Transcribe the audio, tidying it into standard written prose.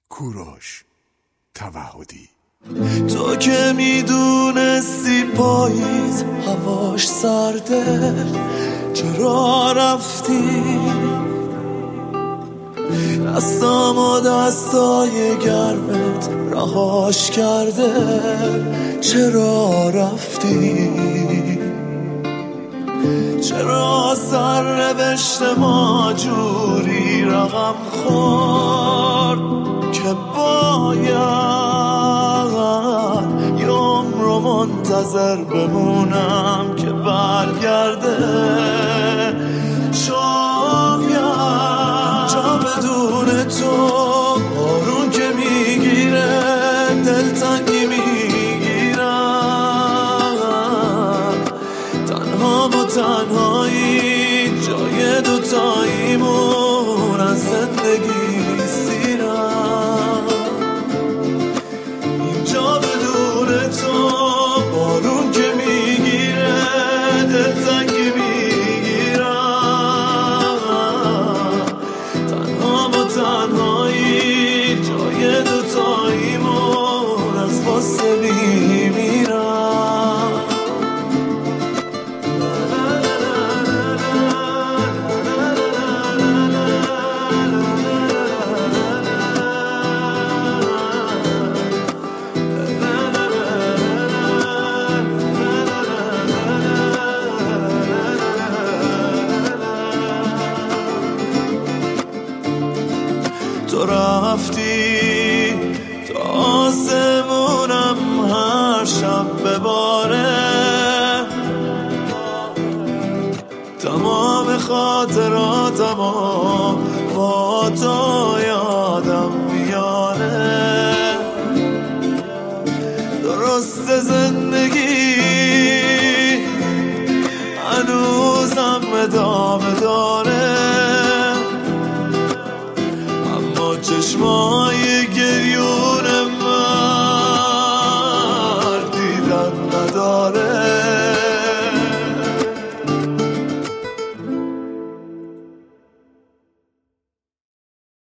کوروش توحدی. تو که میدونستی پاییز هواش سرده، چرا رفتی؟ دستام و دستای گرمت رهاش کرده، چرا رفتی؟ چرا سرنوشت ما جوری رقم خورد که باید یه عمر رو منتظر بمونم که برگرده؟ شاید جا بدون تو بارون که میگیره دلتنگی میگیرم، تنها و تنهایی جای دوتاییمون از زندگی سیرم. اینجا بدون تو بارون که میگیره دلتنگی میگیرم، تنها و تنهایی جای دوتاییمون از واسه میمیرم. تو رفتی تا آسمونم هر شب بباره، تمام خاطراتمو با تو یادم میاره. درست زندگی هنوزم ادامه داره، چشمای